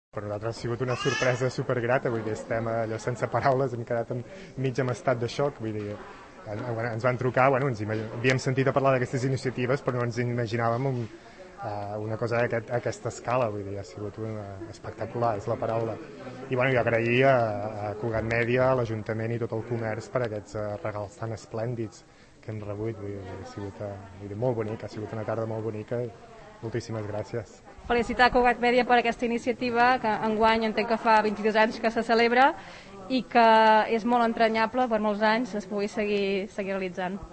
Per nosaltres ha sigut una sorpresa supergrata, vull dir, estem allò sense paraules, hem quedat mig en estat de xoc, vull dir, ens van trucar, havíem sentit a parlar d'aquestes iniciatives, però no ens imaginàvem una cosa d'aquesta escala, vull dir, ha sigut espectacular, és la paraula. I jo agrair a Cugat Mèdia, a l'Ajuntament i tot el comerç per aquests regals tan esplèndids que hem rebut, vull dir, ha sigut molt bonic, ha sigut una tarda molt bonica, moltíssimes gràcies. Felicitar Cugat Mèdia per aquesta iniciativa, que enguany entenc que fa 22 anys que se celebra i que és molt entranyable per molts anys es pugui seguir realitzant.